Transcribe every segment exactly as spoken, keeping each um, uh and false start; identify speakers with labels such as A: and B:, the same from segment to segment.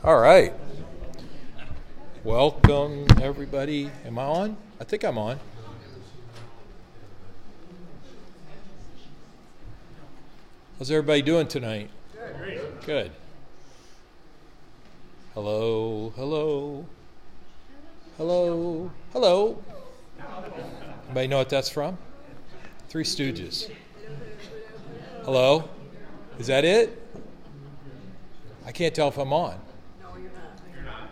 A: All right. Welcome, everybody. Am I on? I think I'm on. How's everybody doing tonight? Good. Good. Hello, hello, hello, hello. Anybody know what that's from? Three Stooges. Hello? Is that it? I can't tell if I'm on.
B: No, you're not. You're not.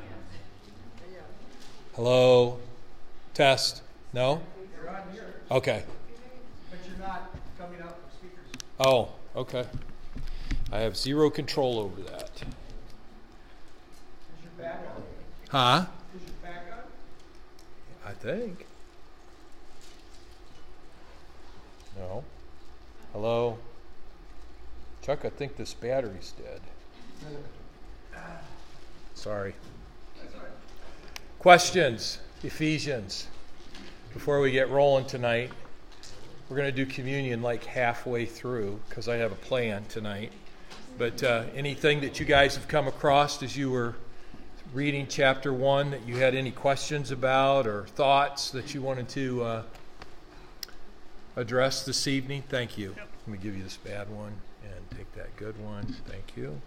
A: Hello? Test? No?
C: You're on here,
A: Okay.
C: but you're not coming out with speakers.
A: Oh, okay. I have zero control over that.
C: Is your back on?
A: Huh?
C: Is your back on?
A: I think. No. Hello? Chuck, I think this battery's dead. Sorry. Questions? Ephesians. Before we get rolling tonight, we're going to do communion like halfway through because I have a plan tonight. But uh, anything that you guys have come across as you were reading chapter one that you had any questions about or thoughts that you wanted to uh, address this evening? Thank you. Yep. Let me give you this bad one and take that good one. Thank you.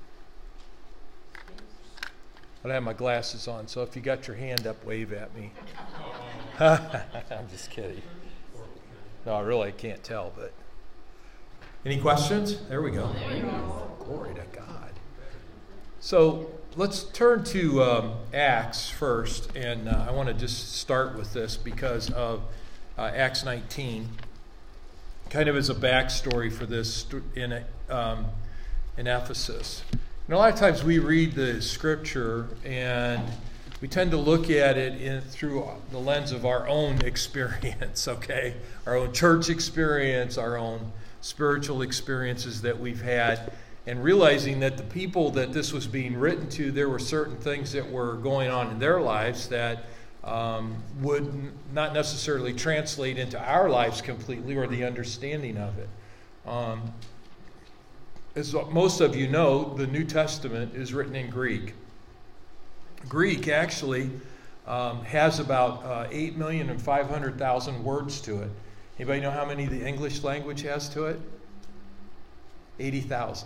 A: I don't have my glasses on, so if you got your hand up, wave at me. I'm just kidding. No, I really can't tell, but. Any questions? There we go. There you go. Glory to God. So let's turn to um, Acts first, and uh, I want to just start with this because of uh, Acts nineteen. Kind of as a backstory for this in um, in Ephesus. And a lot of times we read the scripture and we tend to look at it in, through the lens of our own experience, okay? Our own church experience, our own spiritual experiences that we've had, and realizing that the people that this was being written to, there were certain things that were going on in their lives that um, would n- not necessarily translate into our lives completely or the understanding of it. Um, As most of you know, the New Testament is written in Greek. Greek actually um, has about uh, eight million five hundred thousand words to it. Anybody know how many the English language has to it? eighty thousand.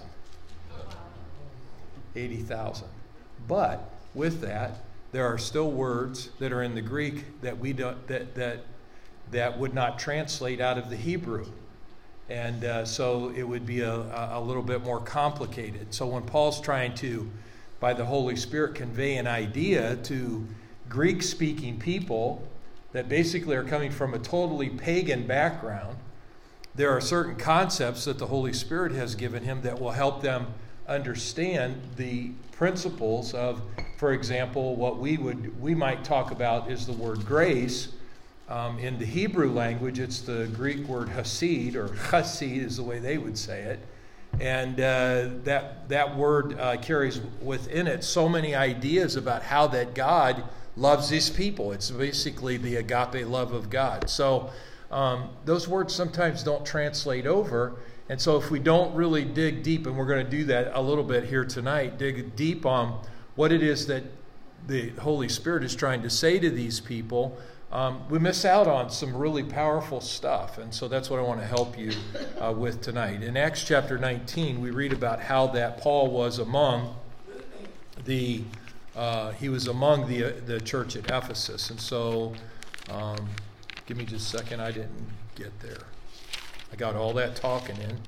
A: eighty thousand. But with that, there are still words that are in the Greek that we don't that that that would not translate out of the Hebrew. And uh, so it would be a, a little bit more complicated. So when Paul's trying to, by the Holy Spirit, convey an idea to Greek-speaking people that basically are coming from a totally pagan background, there are certain concepts that the Holy Spirit has given him that will help them understand the principles of, for example, what we would we might talk about is the word grace. Um, in the Hebrew language, it's the Greek word hasid, or chassid is the way they would say it. And uh, that that word uh, carries within it so many ideas about how that God loves his people. It's basically the agape love of God. So um, those words sometimes don't translate over. And so if we don't really dig deep, and we're going to do that a little bit here tonight, dig deep on what it is that the Holy Spirit is trying to say to these people, Um, we miss out on some really powerful stuff, and so that's what I want to help you uh, with tonight. In Acts chapter nineteen, we read about how that Paul was among the uh, he was among the uh, the church at Ephesus, and so um, give me just a second. I didn't get there. I got all that talking in.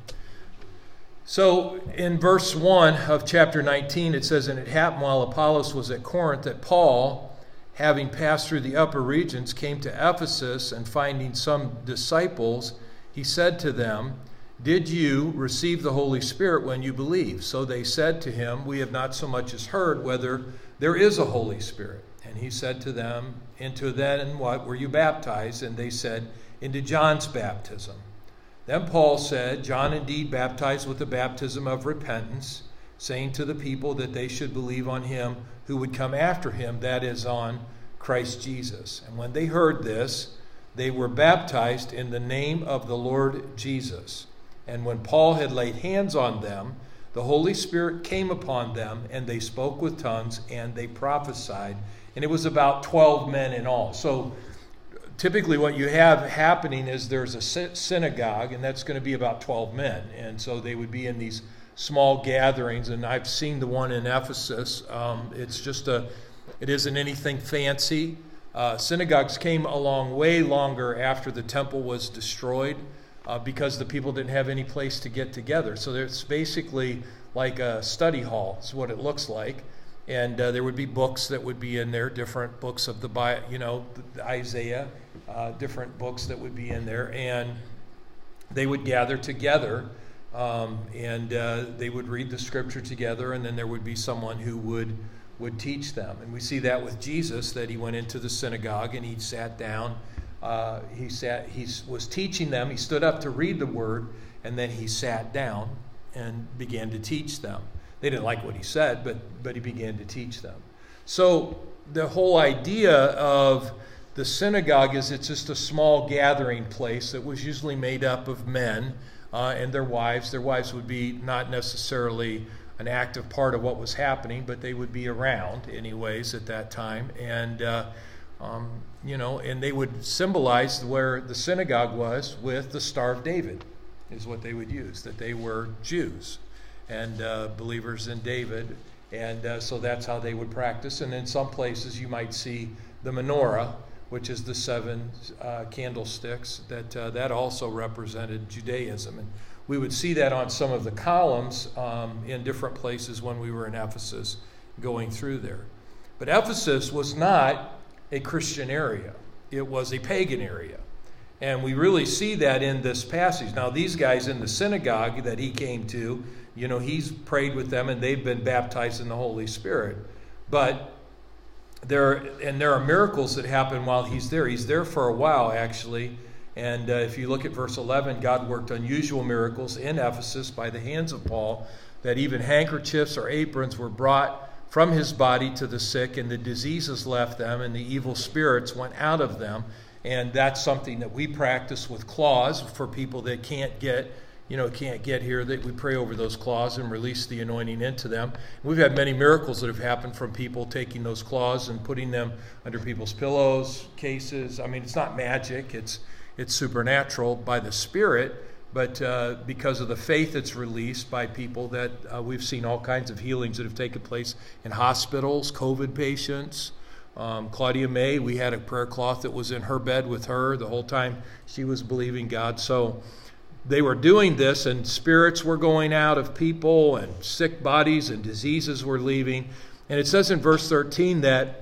A: So in verse one of chapter nineteen, it says, "And it happened while Apollos was at Corinth that Paul, having passed through the upper regions, came to Ephesus, and finding some disciples, he said to them, 'Did you receive the Holy Spirit when you believed?' So they said to him, 'We have not so much as heard whether there is a Holy Spirit.' And he said to them, 'Into then what were you baptized?' And they said, 'Into John's baptism.' Then Paul said, 'John indeed baptized with the baptism of repentance, saying to the people that they should believe on him who would come after him, that is, on Christ Jesus. And when they heard this, they were baptized in the name of the Lord Jesus. And when Paul had laid hands on them, the Holy Spirit came upon them, and they spoke with tongues, and they prophesied. And it was about twelve men in all. So typically what you have happening is there's a synagogue, and that's going to be about twelve men. And so they would be in these small gatherings, and I've seen the one in Ephesus. Um, it's just a, it isn't anything fancy. Uh, synagogues came along way longer after the temple was destroyed uh, because the people didn't have any place to get together. So it's basically like a study hall is what it looks like. And uh, there would be books that would be in there, different books of the Bible, you know, the Isaiah, uh, different books that would be in there. And they would gather together, um, and uh, they would read the scripture together, and then there would be someone who would would teach them. And we see that with Jesus, that he went into the synagogue and he sat down. Uh, he sat. He was teaching them. He stood up to read the word, and then he sat down and began to teach them. They didn't like what he said, but but he began to teach them. So the whole idea of the synagogue is it's just a small gathering place that was usually made up of men uh, and their wives. Their wives would be not necessarily an active part of what was happening, but they would be around anyways at that time. And, uh, um, you know, and they would symbolize where the synagogue was with the Star of David is what they would use, that they were Jews and uh, believers in David. And uh, so that's how they would practice. And in some places you might see the menorah, which is the seven uh, candlesticks, that uh, that also represented Judaism. And we would see that on some of the columns um, in different places when we were in Ephesus going through there. But Ephesus was not a Christian area. It was a pagan area. And we really see that in this passage. Now, these guys in the synagogue that he came to, you know, he's prayed with them and they've been baptized in the Holy Spirit. But there, and there are miracles that happen while he's there. He's there for a while, actually. And uh, if you look at verse eleven, God worked unusual miracles in Ephesus by the hands of Paul, that even handkerchiefs or aprons were brought from his body to the sick, and the diseases left them, and the evil spirits went out of them. And that's something that we practice with claws for people that can't get, you know, can't get here. That we pray over those claws and release the anointing into them. We've had many miracles that have happened from people taking those claws and putting them under people's pillows, cases. I mean, it's not magic. It's It's supernatural by the Spirit, but uh, because of the faith that's released by people, that uh, we've seen all kinds of healings that have taken place in hospitals, COVID patients. Um, Claudia May, we had a prayer cloth that was in her bed with her the whole time she was believing God. So they were doing this, and spirits were going out of people, and sick bodies and diseases were leaving. And it says in verse thirteen that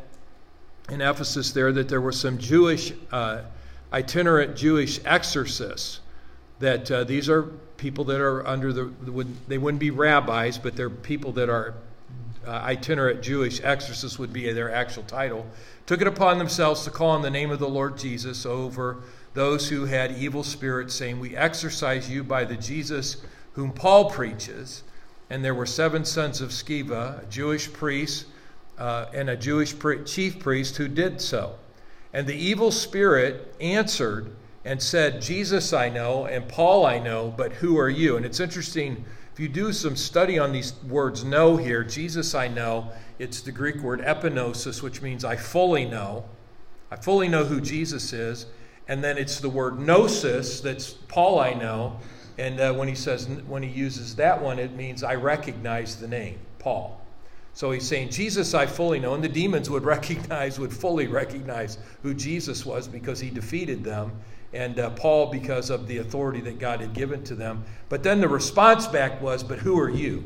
A: in Ephesus there that there were some Jewish uh itinerant Jewish exorcists, that uh, these are people that are under the, they wouldn't be rabbis, but they're people that are uh, itinerant Jewish exorcists would be their actual title, took it upon themselves to call on the name of the Lord Jesus over those who had evil spirits, saying, "We exorcise you by the Jesus whom Paul preaches." And there were seven sons of Sceva, a Jewish priest, uh, and a Jewish pri- chief priest who did so. And the evil spirit answered and said, "Jesus I know, and Paul I know, but who are you?" And it's interesting, if you do some study on these words "know" here, Jesus I know, it's the Greek word epinosis, which means I fully know. I fully know who Jesus is. And then it's the word gnosis, that's Paul I know. And uh, when he says, when he uses that one, it means I recognize the name, Paul. So he's saying, Jesus I fully know, and the demons would recognize, would fully recognize who Jesus was because he defeated them, and uh, Paul because of the authority that God had given to them. But then the response back was, "But who are you?"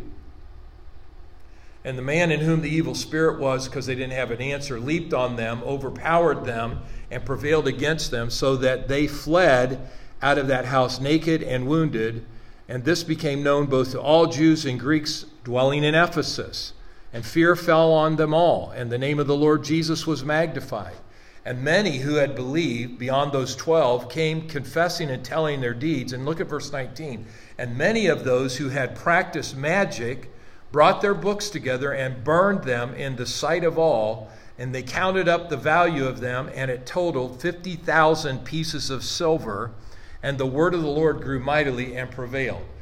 A: And the man in whom the evil spirit was, because they didn't have an answer, leaped on them, overpowered them, and prevailed against them, so that they fled out of that house naked and wounded. And this became known both to all Jews and Greeks dwelling in Ephesus. And fear fell on them all, and the name of the Lord Jesus was magnified. And many who had believed, beyond those twelve, came confessing and telling their deeds. And look at verse nineteen. And many of those who had practiced magic brought their books together and burned them in the sight of all. And they counted up the value of them, and it totaled fifty thousand pieces of silver. And the word of the Lord grew mightily and prevailed.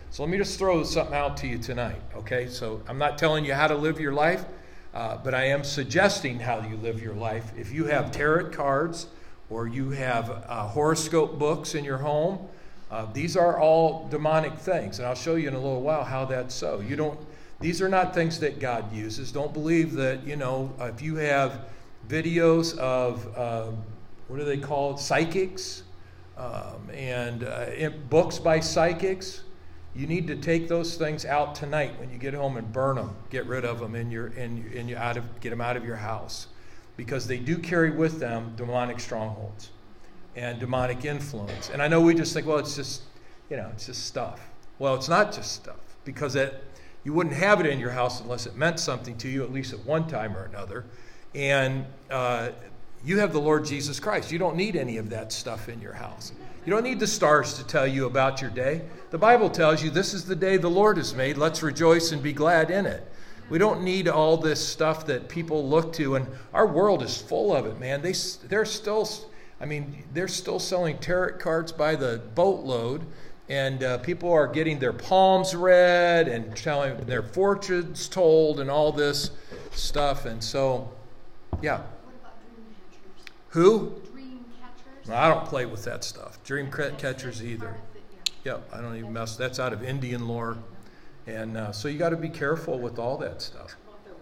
A: So let me just throw something out to you tonight, okay? So I'm not telling you how to live your life, uh, but I am suggesting how you live your life. If you have tarot cards or you have uh, horoscope books in your home, uh, these are all demonic things. And I'll show you in a little while how that's so. You don't, these are not things that God uses. Don't believe that, you know, if you have videos of, uh, what do they call it, psychics, um, and uh, in books by psychics, you need to take those things out tonight when you get home and burn them. Get rid of them in your, in, in your, out of, get them out of your house, because they do carry with them demonic strongholds and demonic influence. And I know we just think, well, it's just, you know, it's just stuff. Well, it's not just stuff, because it, you wouldn't have it in your house unless it meant something to you, at least at one time or another. And uh, you have the Lord Jesus Christ. You don't need any of that stuff in your house. You don't need the stars to tell you about your day. The Bible tells you this is the day the Lord has made. Let's rejoice and be glad in it. We don't need all this stuff that people look to, and our world is full of it, man. They, they're still, I mean, they're still selling tarot cards by the boatload, and uh, people are getting their palms read and telling their fortunes told and all this stuff. And so, yeah.
B: What about dream catchers?
A: Who?
B: Dream catchers?
A: I don't play with that stuff. Dream catchers either. Yep, I don't even mess. That's out of Indian lore. And uh, so you got to be careful with all that stuff.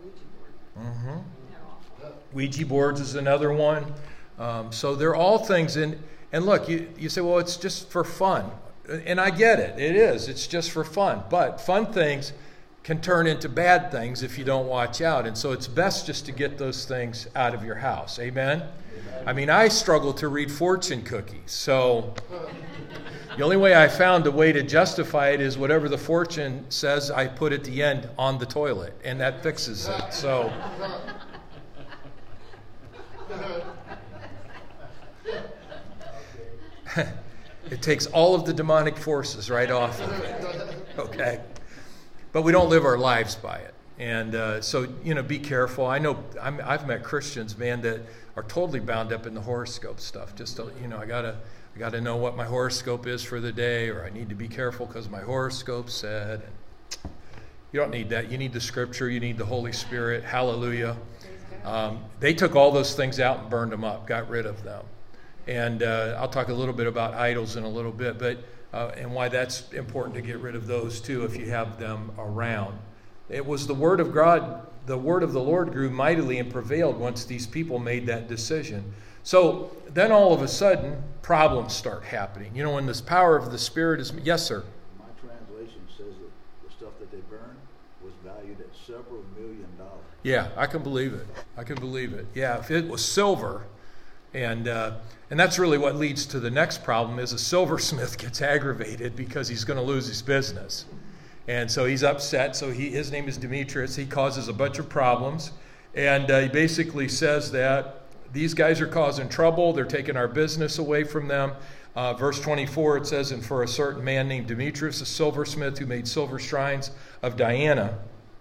A: Mm-hmm. Ouija boards is another one. Um, so they're all things. In, and look, you, you say, well, it's just for fun. And I get it. It is. It's just for fun. But fun things can turn into bad things if you don't watch out. And so it's best just to get those things out of your house. Amen? Amen. I mean, I struggle to read fortune cookies. So the only way I found a way to justify it is whatever the fortune says, I put at the end on the toilet. And that fixes it. So... it takes all of the demonic forces right off of it. Okay? But we don't live our lives by it. And uh, so, you know, be careful. I know I'm, I've met Christians, man, that are totally bound up in the horoscope stuff. Just, to, you know, I got to I got to know what my horoscope is for the day, or I need to be careful because my horoscope said. And you don't need that. You need the Scripture. You need the Holy Spirit. Hallelujah. Um, they took all those things out and burned them up, got rid of them. And uh, I'll talk a little bit about idols in a little bit, but uh, and why that's important to get rid of those too if you have them around. It was the word of God, the word of the Lord grew mightily and prevailed once these people made that decision. So then all of a sudden, problems start happening. You know, when this power of the Spirit is... Yes, sir?
D: My translation says that the stuff that they burned was valued at several million dollars.
A: Yeah, I can believe it. I can believe it. Yeah, if it was silver... And uh, and that's really what leads to the next problem is a silversmith gets aggravated because he's going to lose his business. And so he's upset. So he his name is Demetrius. He causes a bunch of problems. And uh, he basically says that these guys are causing trouble. They're taking our business away from them. Uh, verse twenty-four, it says, and for a certain man named Demetrius, a silversmith who made silver shrines of Diana,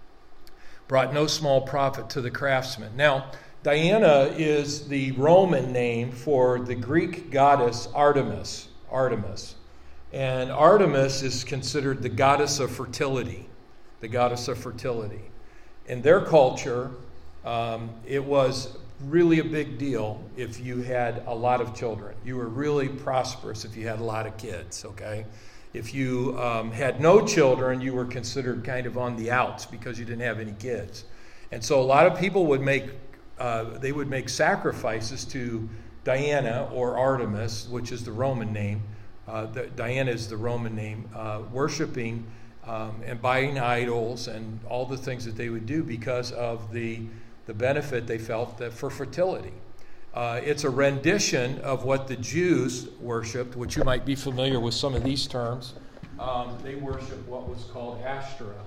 A: brought no small profit to the craftsmen. Now, Diana is the Roman name for the Greek goddess Artemis. Artemis. And Artemis is considered the goddess of fertility. The goddess of fertility. In their culture, um, it was really a big deal if you had a lot of children. You were really prosperous if you had a lot of kids, okay? If you um, had no children, you were considered kind of on the outs because you didn't have any kids. And so a lot of people would make Uh, they would make sacrifices to Diana or Artemis, which is the Roman name. Uh, the, Diana is the Roman name, uh, worshiping um, and buying idols and all the things that they would do because of the, the benefit they felt that for fertility. Uh, it's a rendition of what the Jews worshipped, which you might be familiar with some of these terms. Um, they worshiped what was called Ashtoreth.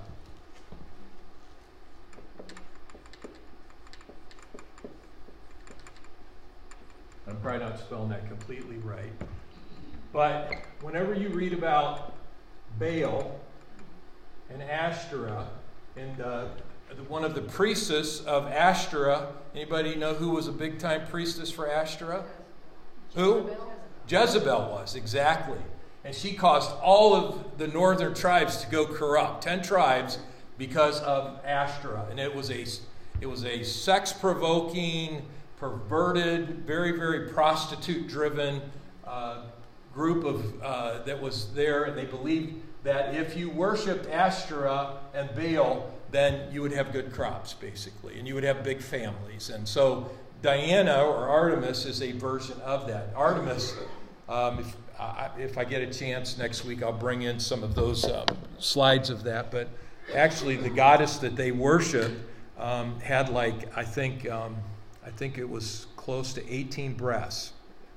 A: I'm probably not spelling that completely right. But whenever you read about Baal and Ashtoreth, and uh, one of the priestess of Ashtoreth, anybody know who was a big-time priestess for Ashtoreth? Who? Jezebel was, exactly. And she caused all of the northern tribes to go corrupt, ten tribes, because of Ashtoreth. And it was a, it was a sex-provoking, perverted, very, very prostitute-driven uh, group of uh, that was there. And they believed that if you worshipped Ashtoreth and Baal, then you would have good crops, basically, and you would have big families. And so Diana, or Artemis, is a version of that. Artemis, um, if, I, if I get a chance next week, I'll bring in some of those um, slides of that. But actually, the goddess that they worshiped um, had like, I think, um, I think it was close to eighteen breasts.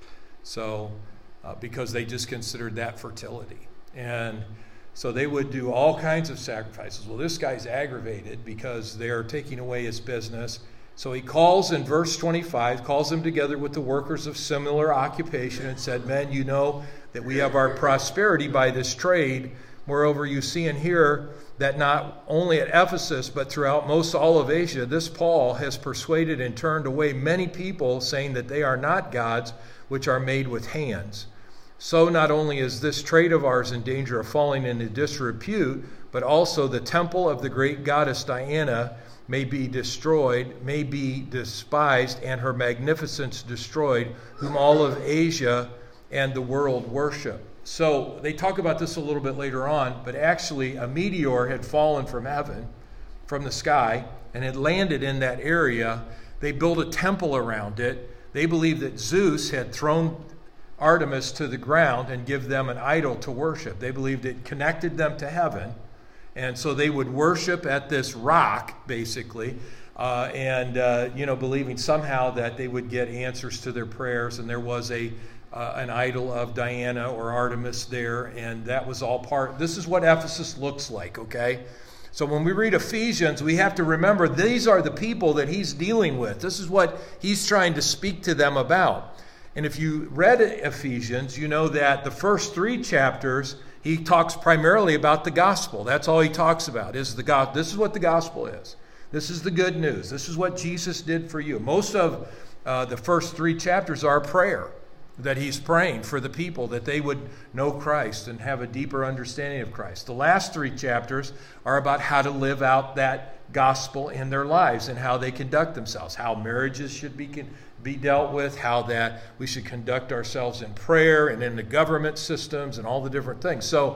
A: So, uh, because they just considered that fertility. And so they would do all kinds of sacrifices. Well, this guy's aggravated because they're taking away his business. So he calls in verse twenty-five, calls them together with the workers of similar occupation and said, men, you know that we have our prosperity by this trade. Moreover, you see and hear that not only at Ephesus, but throughout most all of Asia, this Paul has persuaded and turned away many people, saying that they are not gods which are made with hands. So not only is this trade of ours in danger of falling into disrepute, but also the temple of the great goddess Diana may be destroyed, may be despised, and her magnificence destroyed, whom all of Asia and the world worship. So they talk about this a little bit later on, but actually a meteor had fallen from heaven, from the sky, and had landed in that area. They built a temple around it. They believed that Zeus had thrown Artemis to the ground and give them an idol to worship. They believed it connected them to heaven. And so they would worship at this rock, basically, uh, and, uh, you know, believing somehow that they would get answers to their prayers. And there was a uh, an idol of Diana or Artemis there, and that was all part. This is what Ephesus looks like, okay? So when we read Ephesians, we have to remember these are the people that he's dealing with. This is what he's trying to speak to them about. And if you read Ephesians, you know that the first three chapters, he talks primarily about the gospel. That's all he talks about, is the gospel. This is what the gospel is. This is the good news. This is what Jesus did for you. Most of uh, the first three chapters are prayer, that he's praying for the people, that they would know Christ and have a deeper understanding of Christ. The last three chapters are about how to live out that gospel in their lives and how they conduct themselves, how marriages should be be dealt with, how that we should conduct ourselves in prayer and in the government systems and all the different things. So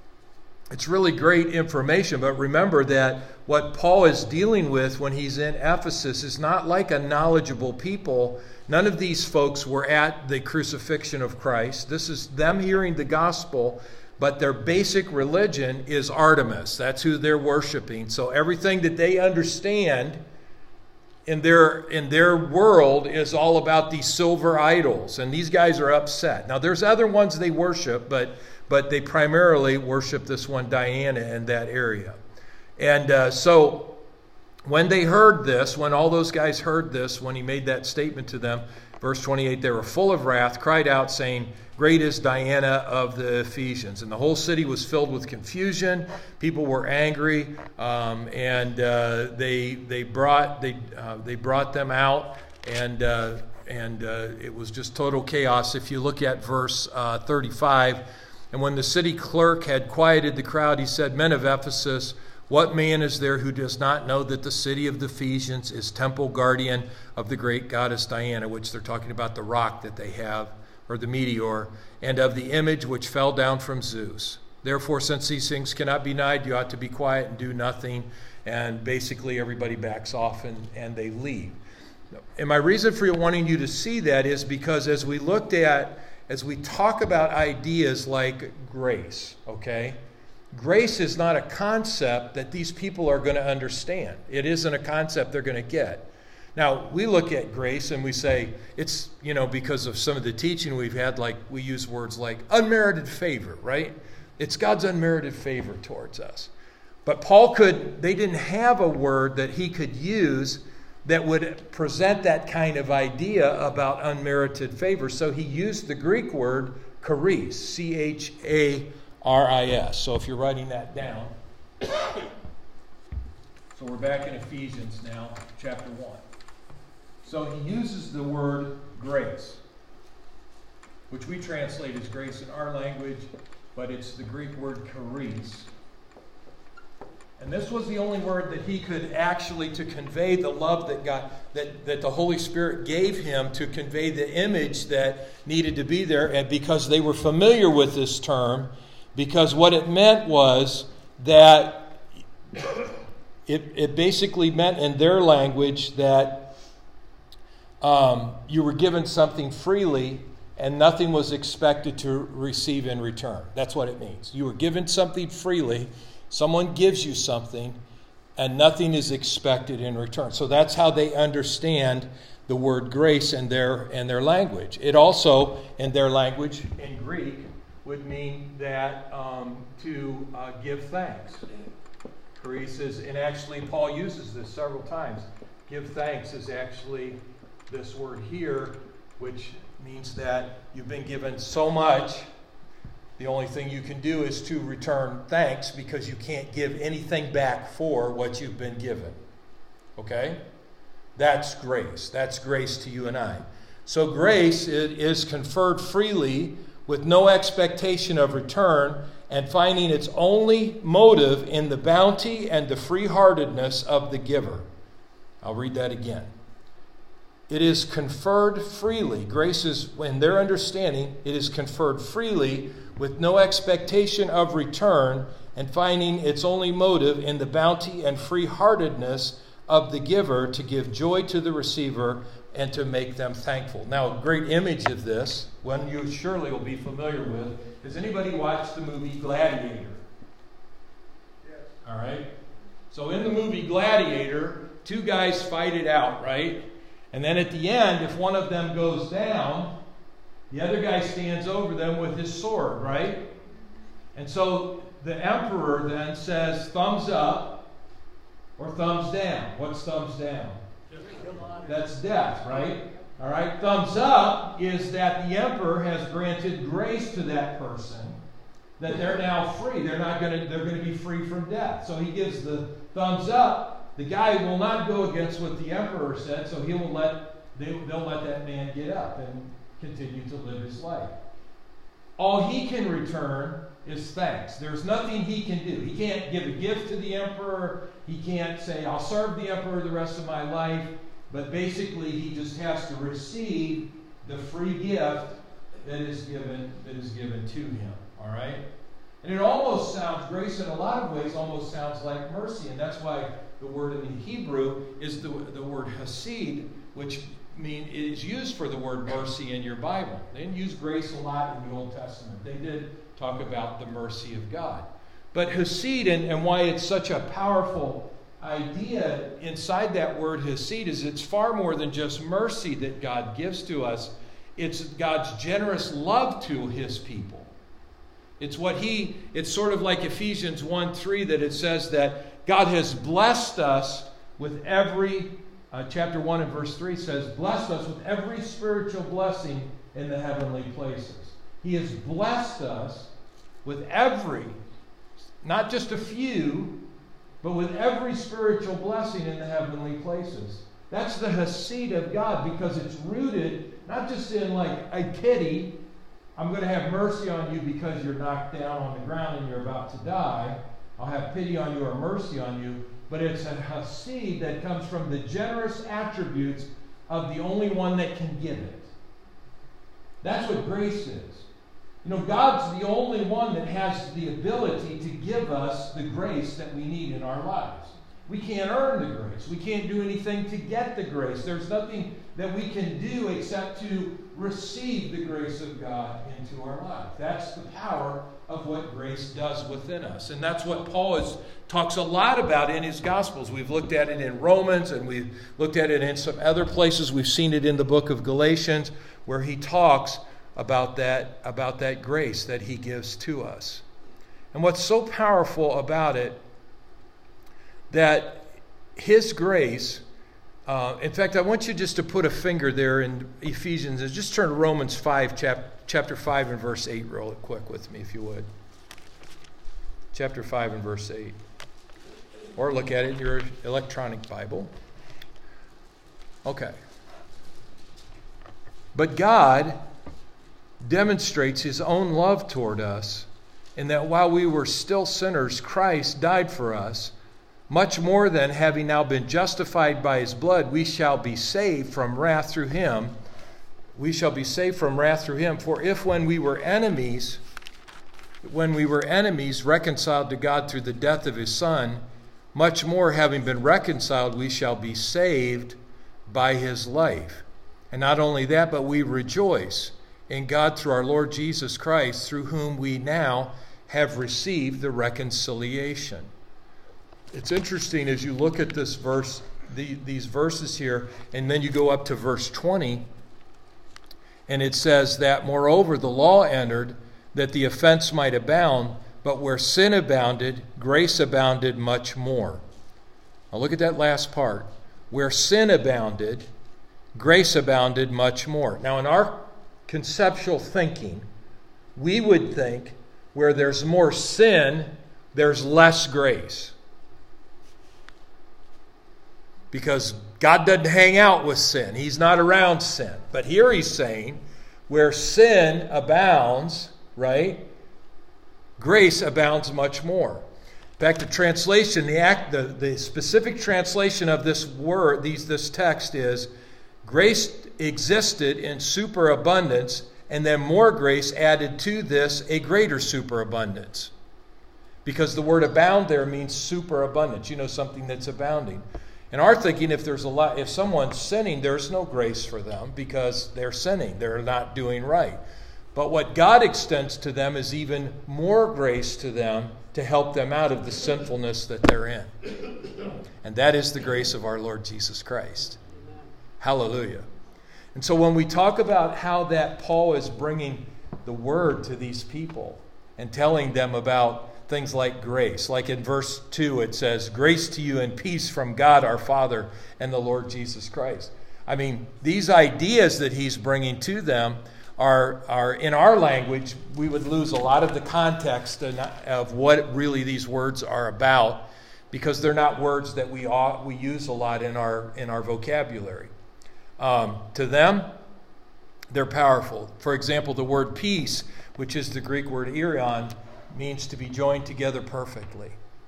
A: it's really great information, but remember that what Paul is dealing with when he's in Ephesus is not like a knowledgeable people. None of these folks were at the crucifixion of Christ. This is them hearing the gospel, but their basic religion is Artemis. That's who they're worshiping. So everything that they understand in their in their world is all about these silver idols, and these guys are upset. Now there's other ones they worship, but but they primarily worship this one Diana in that area. And uh, so when they heard this, when all those guys heard this, when he made that statement to them, verse twenty-eight, they were full of wrath, cried out, saying, "Great is Diana of the Ephesians." And the whole city was filled with confusion. People were angry, um, and uh, they they brought they uh, they brought them out, and uh, and uh, it was just total chaos. If you look at verse uh, thirty-five, and when the city clerk had quieted the crowd, he said, "Men of Ephesus, what man is there who does not know that the city of the Ephesians is temple guardian of the great goddess Diana," which they're talking about the rock that they have, or the meteor, "and of the image which fell down from Zeus. Therefore, since these things cannot be denied, you ought to be quiet and do nothing." And basically everybody backs off and, and they leave. And my reason for wanting you to see that is because as we looked at, as we talk about ideas like grace, okay? Grace is not a concept that these people are going to understand. It isn't a concept they're going to get. Now, we look at grace and we say, it's, you know, because of some of the teaching we've had, like we use words like unmerited favor, right? It's God's unmerited favor towards us. But Paul could, they didn't have a word that he could use that would present that kind of idea about unmerited favor. So he used the Greek word charis, C H A R I S. So if you're writing that down, so we're back in Ephesians now, chapter one. So he uses the word grace. which we translate as grace in our language, but it's the Greek word charis. And this was the only word that he could actually, to convey the love that God, that, that the Holy Spirit gave him, to convey the image that needed to be there. And because they were familiar with this term, because what it meant was that it, it basically meant in their language that um, you were given something freely and nothing was expected to receive in return. That's what it means. You were given something freely. Someone gives you something, and nothing is expected in return. So that's how they understand the word grace in their in their language. It also, in their language, in Greek, would mean that um, to uh, give thanks. Charis is, and actually Paul uses this several times. Give thanks is actually this word here, which means that you've been given so much. The only thing you can do is to return thanks, because you can't give anything back for what you've been given. Okay? That's grace. That's grace to you and I. So grace is conferred freely with no expectation of return, and finding its only motive in the bounty and the free-heartedness of the giver. I'll read that again. It is conferred freely. Grace is, in their understanding, it is conferred freely with no expectation of return, and finding its only motive in the bounty and free-heartedness of the giver, to give joy to the receiver and to make them thankful. Now, a great image of this, one you surely will be familiar with, has anybody watched the movie Gladiator?
C: Yes.
A: All right. So in the movie Gladiator, two guys fight it out, right? And then at the end, if one of them goes down, the other guy stands over them with his sword, right? And so the emperor then says, thumbs up or thumbs down. What's thumbs down? That's death, right? All right. Thumbs up is that the emperor has granted grace to that person, that they're now free. They're not going to. They're going to be free from death. So he gives the thumbs up. The guy will not go against what the emperor said, so he will let. They, they'll let that man get up and continue to live his life. All he can return is thanks. There's nothing he can do. He can't give a gift to the emperor. He can't say, I'll serve the emperor the rest of my life. But basically, he just has to receive the free gift that is given, that is given to him. All right? And it almost sounds, grace in a lot of ways almost sounds like mercy. And that's why the word in the Hebrew is the, the word hesed, which mean is used for the word mercy in your Bible. They didn't use grace a lot in the Old Testament. They did talk about the mercy of God. But hesed, and, and why it's such a powerful idea inside that word hesed, is it's far more than just mercy that God gives to us. It's God's generous love to his people. It's what he, it's sort of like Ephesians one three, that it says that God has blessed us with every, uh, chapter one and verse three says, blessed us with every spiritual blessing in the heavenly places. He has blessed us with every, not just a few, but with every spiritual blessing in the heavenly places. That's the hesed of God, because it's rooted not just in like a pity, I'm going to have mercy on you because you're knocked down on the ground and you're about to die. I'll have pity on you or mercy on you. But it's a hesed that comes from the generous attributes of the only one that can give it. That's what grace is. You know, God's the only one that has the ability to give us the grace that we need in our lives. We can't earn the grace. We can't do anything to get the grace. There's nothing that we can do except to receive the grace of God into our life. That's the power of what grace does within us. And that's what Paul is, talks a lot about in his Gospels. We've looked at it in Romans, and we've looked at it in some other places. We've seen it in the book of Galatians, where he talks about that, about that grace that he gives to us. And what's so powerful about it, that his grace, uh, in fact, I want you just to put a finger there in Ephesians, and just turn to Romans five, chap, chapter five and verse eight real quick with me, if you would. Chapter five and verse eight. Or look at it in your electronic Bible. Okay. But God, demonstrates his own love toward us, in that while we were still sinners, Christ died for us. Much more than, having now been justified by his blood, we shall be saved from wrath through him. We shall be saved from wrath through him. For if when we were enemies, when we were enemies, reconciled to God through the death of his Son, much more, having been reconciled, we shall be saved by his life. And not only that, but we rejoice in God through our Lord Jesus Christ, through whom we now have received the reconciliation. It's interesting as you look at this verse, the, these verses here, and then you go up to verse twenty, and it says that, moreover, the law entered that the offense might abound, but where sin abounded, grace abounded much more. Now look at that last part. Where sin abounded, grace abounded much more. Now in our conceptual thinking, we would think where there's more sin, there's less grace. Because God doesn't hang out with sin. He's not around sin. But here he's saying, where sin abounds, right, grace abounds much more. Back to translation, the act, the, the specific translation of this word, these, this text is, grace existed in superabundance, and then more grace added to this a greater superabundance. Because the word abound there means superabundance. You know, something that's abounding. In our thinking, if there's a lot, if someone's sinning, there's no grace for them because they're sinning. They're not doing right. But what God extends to them is even more grace to them to help them out of the sinfulness that they're in. And that is the grace of our Lord Jesus Christ. Hallelujah. And so when we talk about how that Paul is bringing the word to these people and telling them about things like grace, like in verse two it says, grace to you and peace from God our Father and the Lord Jesus Christ. I mean, these ideas that he's bringing to them are, are in our language, we would lose a lot of the context of what really these words are about because they're not words that we ought, we use a lot in our, in our vocabulary. Um, to them, they're powerful. For example, the word peace, which is the Greek word irion, means to be joined together perfectly.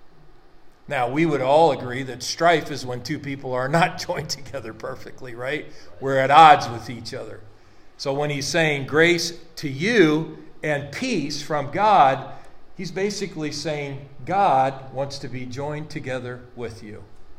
A: Now, we would all agree that strife is when two people are not joined together perfectly, right? We're at odds with each other. So when he's saying grace to you and peace from God, he's basically saying God wants to be joined together with you.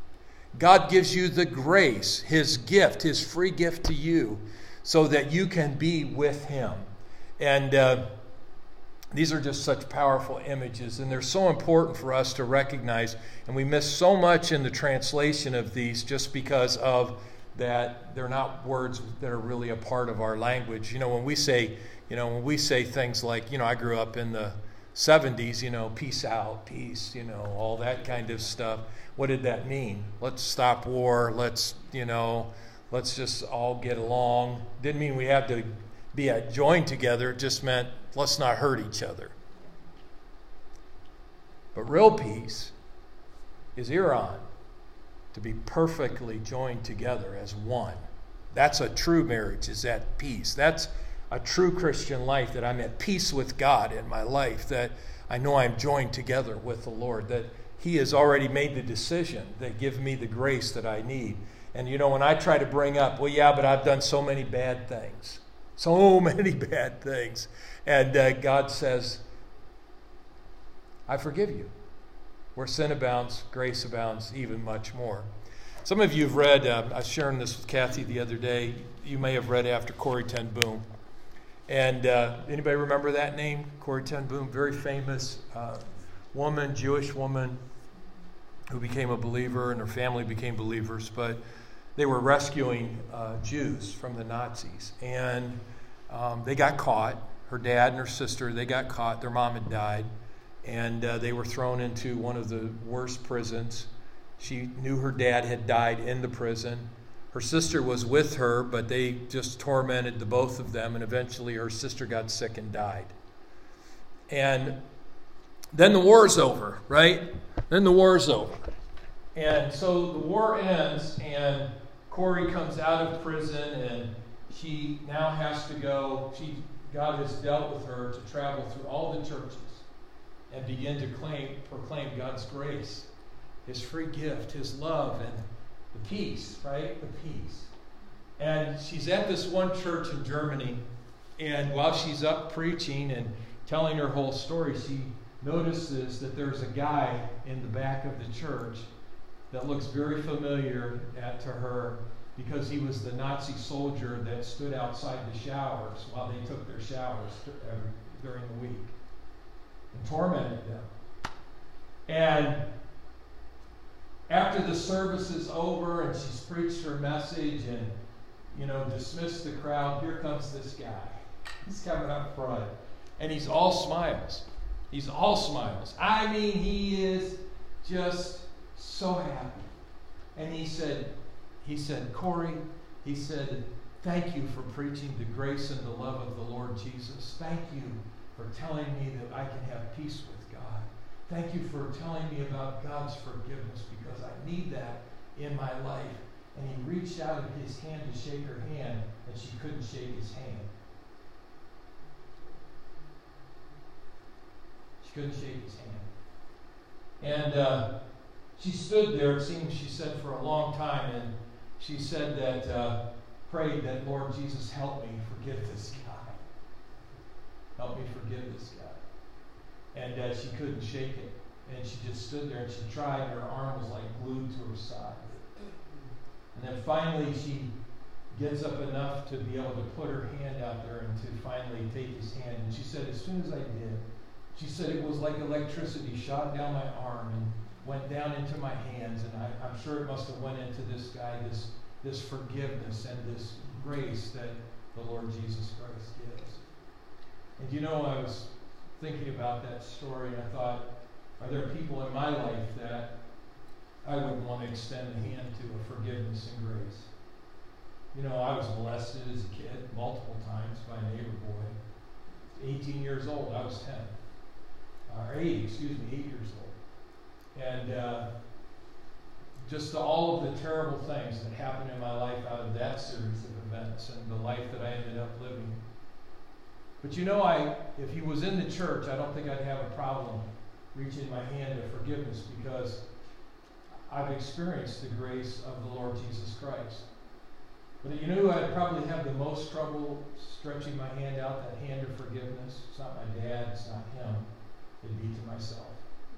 A: God gives you the grace, his gift, his free gift to you, so that you can be with him. And uh, these are just such powerful images, and they're so important for us to recognize. And we miss so much in the translation of these just because of that they're not words that are really a part of our language. You know, when we say, you know, when we say things like, you know, I grew up in the seventies, you know, peace out, peace, you know, all that kind of stuff. What did that mean? Let's stop war. Let's, you know, let's just all get along. Didn't mean we have to be joined together. It just meant let's not hurt each other. But real peace is iron, to be perfectly joined together as one. That's a true marriage, is at peace. That's a true Christian life, that I'm at peace with God in my life, that I know I'm joined together with the Lord, that he has already made the decision that gives me the grace that I need. And you know, when I try to bring up, well, yeah, but I've done so many bad things. So many bad things. And uh, God says, I forgive you. Where sin abounds, grace abounds even much more. Some of you have read, uh, I was sharing this with Kathy the other day, you may have read After Corrie ten Boom. And uh, anybody remember that name? Corrie ten Boom, very famous uh, woman, Jewish woman, who became a believer, and her family became believers, but they were rescuing uh, Jews from the Nazis. And um, they got caught. Her dad and her sister, they got caught. Their mom had died. And uh, they were thrown into one of the worst prisons. She knew her dad had died in the prison. Her sister was with her, but they just tormented the both of them, and eventually her sister got sick and died. And then the war's over, right? Then the war's over. And so the war ends, and Corrie comes out of prison, and she now has to go, she God has dealt with her to travel through all the churches and begin to claim, proclaim God's grace, His free gift, His love, and the peace, right? The peace. And she's at this one church in Germany, and while she's up preaching and telling her whole story, she notices that there's a guy in the back of the church that looks very familiar at, to her, because he was the Nazi soldier that stood outside the showers while they took their showers every, during the week and tormented them. And after the service is over and she's preached her message and, you know, dismissed the crowd, here comes this guy. He's coming up front. And he's all smiles. He's all smiles. I mean, he is just so happy. And he said, he said, Corey, he said, thank you for preaching the grace and the love of the Lord Jesus. Thank you for telling me that I can have peace with God. Thank you for telling me about God's forgiveness, because I need that in my life. And he reached out his hand to shake her hand, and she couldn't shake his hand. She couldn't shake his hand. And uh, she stood there, it seems she said, for a long time, and she said that, uh, prayed that, Lord Jesus, help me forgive this guy. Help me forgive this guy. And uh, she couldn't shake it. And she just stood there and she tried, and her arm was like glued to her side. And then finally she gets up enough to be able to put her hand out there and to finally take his hand. And she said, as soon as I did, she said it was like electricity shot down my arm and went down into my hands. And I, I'm sure it must have went into this guy, this, this forgiveness and this grace that the Lord Jesus Christ gives. And you know, I was thinking about that story, and I thought, are there people in my life that I would want to extend a hand to of forgiveness and grace? You know, I was molested as a kid multiple times by a neighbor boy. eighteen years old, I was ten. Or eight, excuse me, eight years old. And uh, just all of the terrible things that happened in my life out of that series of events and the life that I ended up living. But you know, I if he was in the church, I don't think I'd have a problem reaching my hand of forgiveness, because I've experienced the grace of the Lord Jesus Christ. But you know who I'd probably have the most trouble stretching my hand out, that hand of forgiveness? It's not my dad, it's not him. It'd be to myself.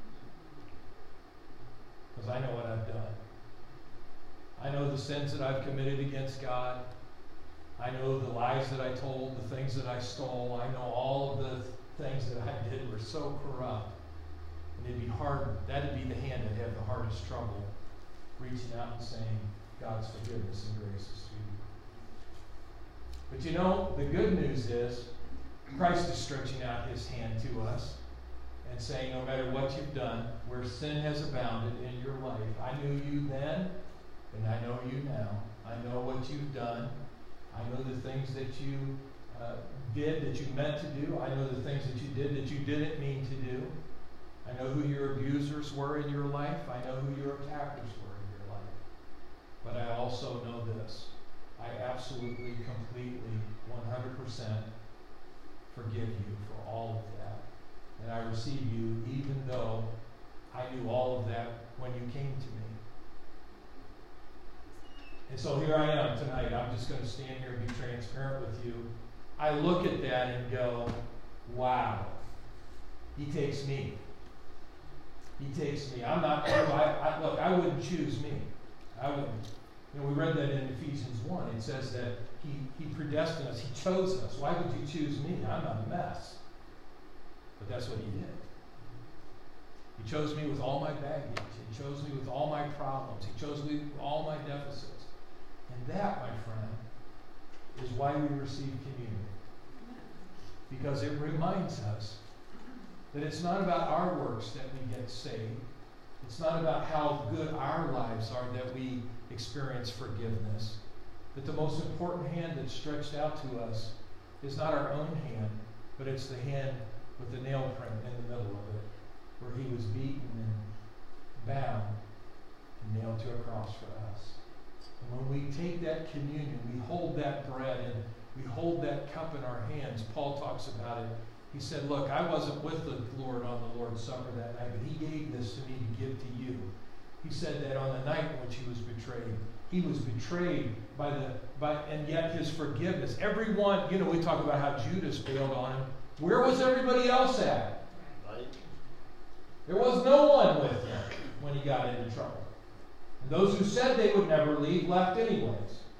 A: Because I know what I've done. I know the sins that I've committed against God. I know the lies that I told, the things that I stole. I know all of the things that I did were so corrupt. And it'd be hard, that'd be the hand I'd have the hardest trouble reaching out and saying, God's forgiveness and grace is to you. But you know, the good news is, Christ is stretching out his hand to us and saying, no matter what you've done, where sin has abounded in your life, I knew you then, and I know you now. I know what you've done. I know the things that you uh, did that you meant to do. I know the things that you did that you didn't mean to do. I know who your abusers were in your life. I know who your attackers were in your life. But I also know this. I absolutely, completely, one hundred percent forgive you for all of that. And I receive you even though I knew all of that when you came to me. And so here I am tonight. I'm just going to stand here and be transparent with you. I look at that and go, wow, he takes me. He takes me. I'm not, I, I, look, I wouldn't choose me. I wouldn't. You know, we read that in Ephesians one. It says that he, he predestined us. He chose us. Why would you choose me? I'm not a mess. But that's what he did. He chose me with all my baggage. He chose me with all my problems. He chose me with all my deficits. And that, my friend, is why we receive communion. Because it reminds us that it's not about our works that we get saved. It's not about how good our lives are that we experience forgiveness. That the most important hand that's stretched out to us is not our own hand, but it's the hand with the nail print in the middle of it, where he was beaten and bound and nailed to a cross for us. And when we take that communion, we hold that bread, and we hold that cup in our hands. Paul talks about it. He said, look, I wasn't with the Lord on the Lord's Supper that night, but he gave this to me to give to you. He said that on the night in which he was betrayed, he was betrayed by the, by, and yet his forgiveness. Everyone, you know, we talk about how Judas bailed on him. Where was everybody else at?
D: Right.
A: There was no one with him when he got into trouble. And those who said they would never leave left anyways.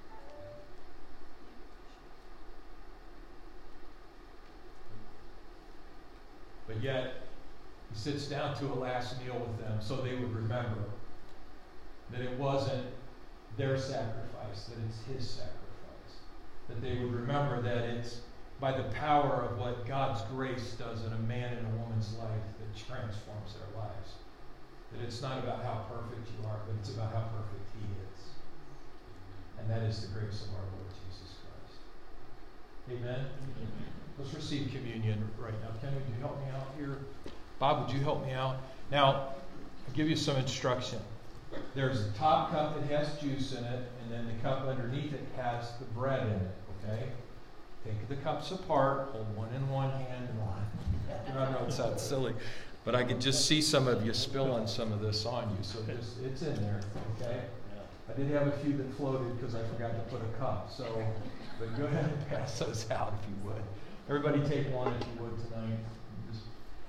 A: But yet, he sits down to a last meal with them so they would remember that it wasn't their sacrifice, that it's his sacrifice. That they would remember that it's by the power of what God's grace does in a man and a woman's life that transforms their lives. That it's not about how perfect you are, but it's about how perfect he is. And that is the grace of our Lord Jesus Christ. Amen? Amen. Let's receive communion right now. Ken, would you help me out here? Bob, would you help me out? Now, I'll give you some instruction. There's a top cup that has juice in it, and then the cup underneath it has the bread in it, okay? Take the cups apart, hold one in one hand and one. I know it sounds silly, but I could just see some of you spilling some of this on you, so just, it's in there, okay? I did have a few that floated because I forgot to put a cup, so but go ahead and pass those out if you would. Everybody take one if you would tonight. Just,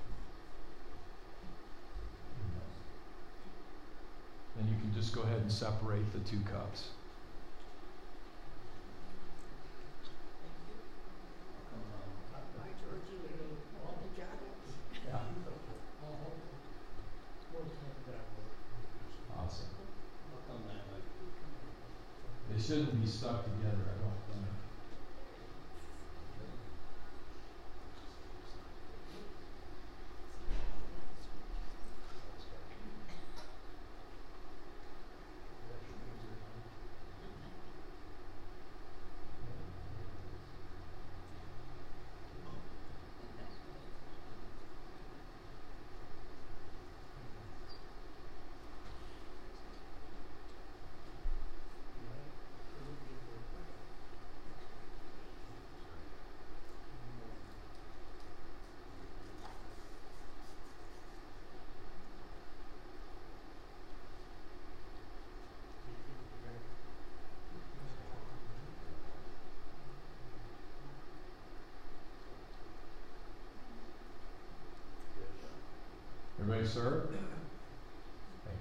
A: then you can just go ahead and separate the two cups. Yeah. Awesome. They shouldn't be stuck together, I don't think. Everybody, sir? Thank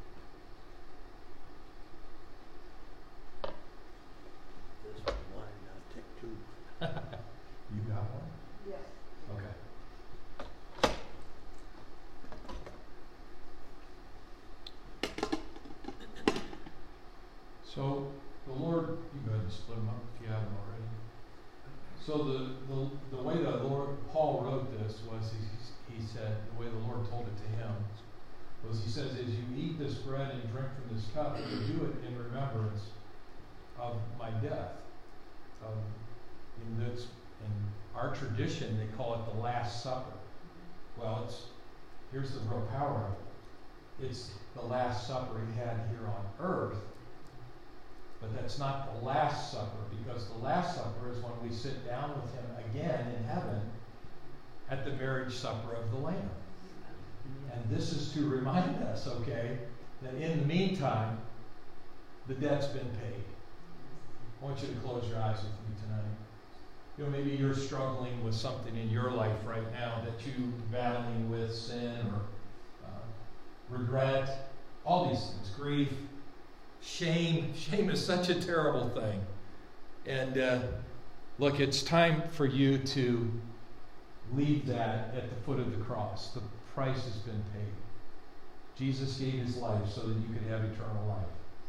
A: you.
D: This one, now take two.
A: You got one?
B: Yes.
A: Okay. So, the Lord, you go ahead and split them up if you haven't already. So the, the, the way the Lord, Paul wrote this was he, he said, the way the Lord told it to him, was he says, as you eat this bread and drink from this cup, you do it in remembrance of my death. Um, in, this, in our tradition, they call it the Last Supper. Well, it's here's the real power of it. It's the Last Supper he had here on earth. But that's not the Last Supper, because the Last Supper is when we sit down with him again in heaven at the marriage supper of the Lamb. And this is to remind us, okay, that in the meantime, the debt's been paid. I want you to close your eyes with me tonight. You know, maybe you're struggling with something in your life right now that you're battling with, sin or uh, regret, all these things, grief. Shame. Shame is such a terrible thing. And uh, look, it's time for you to leave that at the foot of the cross. The price has been paid. Jesus gave his life so that you could have eternal life.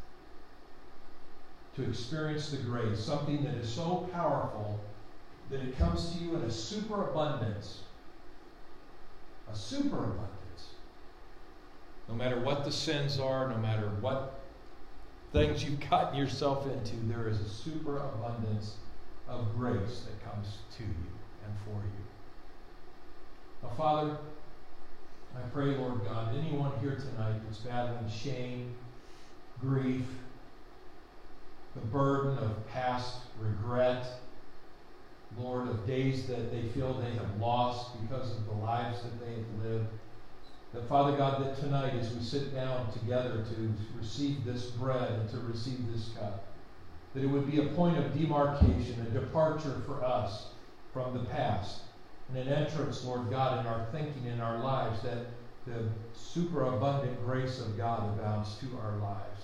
A: To experience the grace, something that is so powerful that it comes to you in a superabundance. A superabundance. No matter what the sins are, no matter what things you've gotten yourself into, there is a superabundance of grace that comes to you and for you. Now, Father, I pray, Lord God, anyone here tonight that's battling shame, grief, the burden of past regret, Lord, of days that they feel they have lost because of the lives that they have lived. That, Father God, that tonight as we sit down together to receive this bread and to receive this cup, that it would be a point of demarcation, a departure for us from the past, and an entrance, Lord God, in our thinking, in our lives, that the superabundant grace of God abounds to our lives.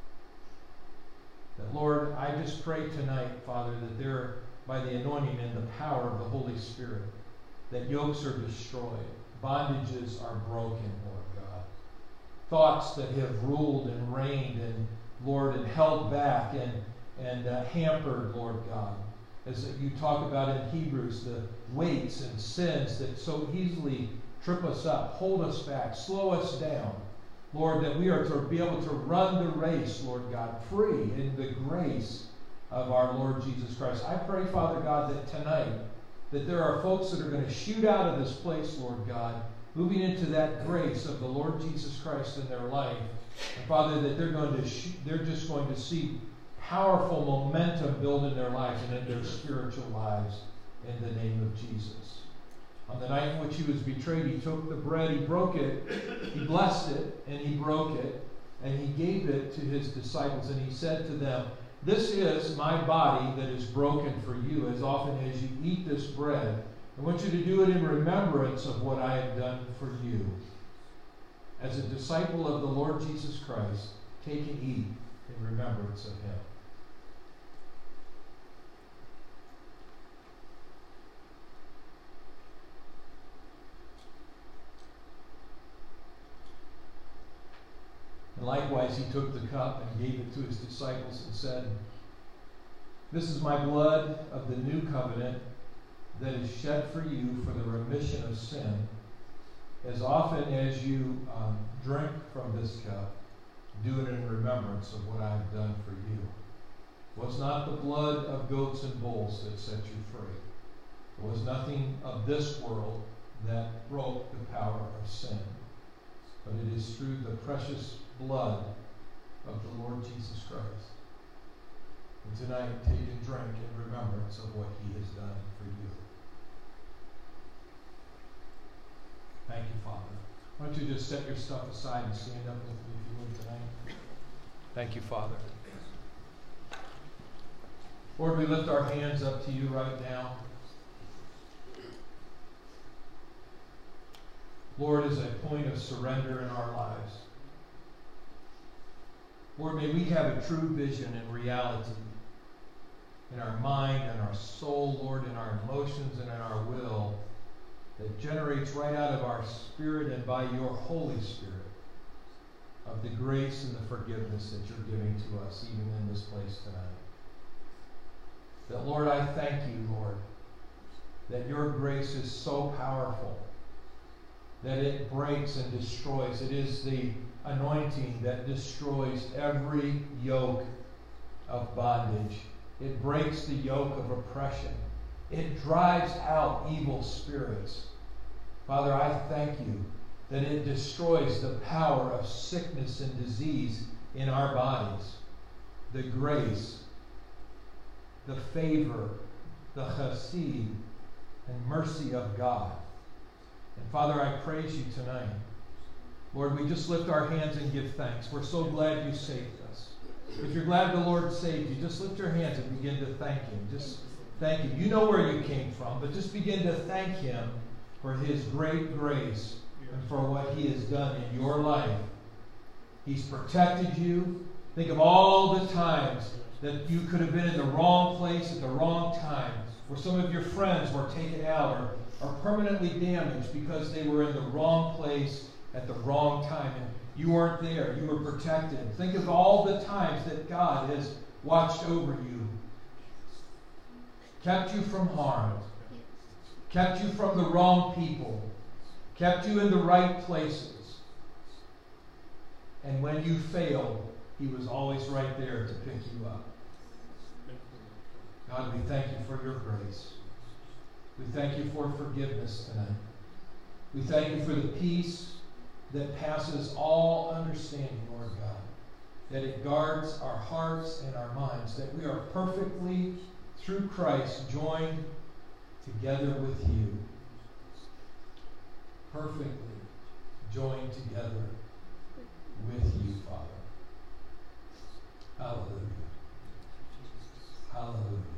A: That, Lord, I just pray tonight, Father, that there, by the anointing and the power of the Holy Spirit, that yokes are destroyed, bondages are broken, Lord God. Thoughts that have ruled and reigned and, Lord, and held back and, and uh, hampered, Lord God. As you talk about in Hebrews, the weights and sins that so easily trip us up, hold us back, slow us down. Lord, that we are to be able to run the race, Lord God, free in the grace of our Lord Jesus Christ. I pray, Father God, that tonight, that there are folks that are going to shoot out of this place, Lord God, moving into that grace of the Lord Jesus Christ in their life. And Father, that they're going to sh- they're just going to see powerful momentum build in their lives and in their spiritual lives in the name of Jesus. On the night in which he was betrayed, he took the bread, he broke it, he blessed it, and he broke it, and he gave it to his disciples, and he said to them, "This is my body that is broken for you. As often as you eat this bread, I want you to do it in remembrance of what I have done for you." As a disciple of the Lord Jesus Christ, take and eat in remembrance of him. And likewise, he took the cup and gave it to his disciples and said, "This is my blood of the new covenant that is shed for you for the remission of sin. As often as you um, drink from this cup, do it in remembrance of what I have done for you." It was not the blood of goats and bulls that set you free. It was nothing of this world that broke the power of sin. But it is through the precious blood of the Lord Jesus Christ. And tonight, take and drink in remembrance of what he has done for you. Thank you, Father. Why don't you just set your stuff aside and stand up with me if you would tonight. Thank you, Father. Lord, we lift our hands up to you right now. Lord, as a point of surrender in our lives. Lord, may we have a true vision and reality in our mind and our soul, Lord, in our emotions and in our will, that generates right out of our spirit and by your Holy Spirit of the grace and the forgiveness that you're giving to us even in this place tonight. That, Lord, I thank you, Lord, that your grace is so powerful that it breaks and destroys. It is the anointing that destroys every yoke of bondage. It breaks the yoke of oppression. It drives out evil spirits. Father, I thank you that it destroys the power of sickness and disease in our bodies. The grace, the favor, the chesed, and mercy of God. And Father, I praise you tonight. Lord, we just lift our hands and give thanks. We're so glad you saved us. If you're glad the Lord saved you, just lift your hands and begin to thank him. Just thank him. You know where you came from, but just begin to thank him for his great grace and for what he has done in your life. He's protected you. Think of all the times that you could have been in the wrong place at the wrong time, where some of your friends were taken out or, or permanently damaged because they were in the wrong place at the wrong time, and you weren't there. You were protected. Think of all the times that God has watched over you, kept you from harm, kept you from the wrong people, kept you in the right places. And when you failed, he was always right there to pick you up. God, we thank you for your grace. We thank you for forgiveness tonight. We thank you for the peace that passes all understanding, Lord God, that it guards our hearts and our minds, that we are perfectly, through Christ, joined together with you, perfectly joined together with you, Father. Hallelujah. Hallelujah.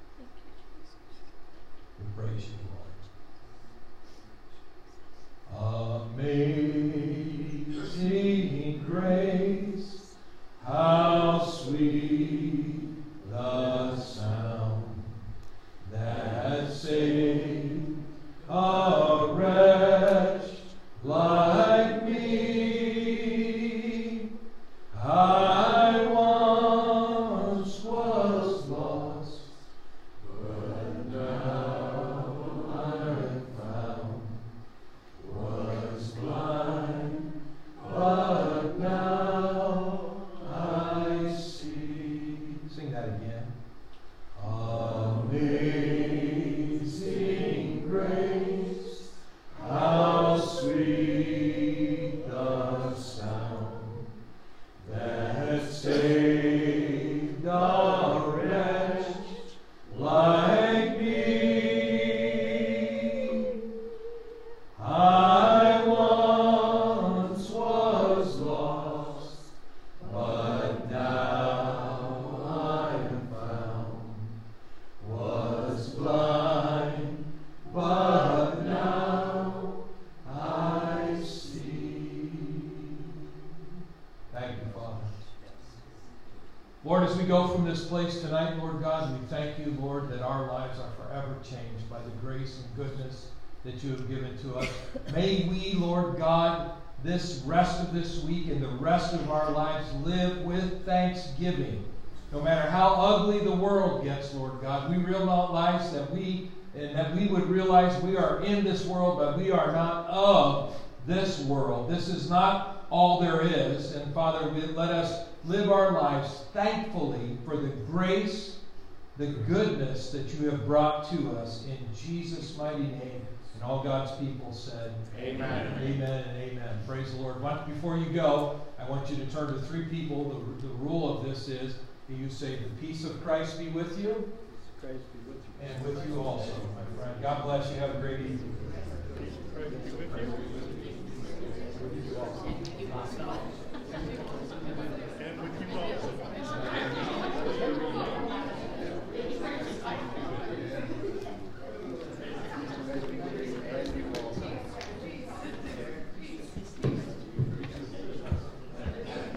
A: We praise you, Lord. Amazing grace, how sweet the sound that saved a wretch like me. I once was lost, but now I'm found. Was blind, but now I see. Sing that again. Amazing grace, how sweet the sound that saved a wretch like me. I once was lost, but now I am found. Was blind, but now I see. Thank you, Father. Lord, as we go from this place tonight, Lord God, we thank you, Lord, that our lives are forever changed by the grace and goodness that you have given to us. May we, Lord God, this rest of this week and the rest of our lives live with thanksgiving. No matter how ugly the world gets, Lord God, we realize that we and that we would realize we are in this world, but we are not of this world. This is not all there is. And Father, we, let us live our lives thankfully for the grace, the goodness that you have brought to us in Jesus' mighty name. And all God's people said,
E: Amen.
A: Amen and amen. Praise the Lord. Before you go, I want you to turn to three people. The, the rule of this is, you say, the peace of Christ be with you.
D: Christ be with you.
A: And with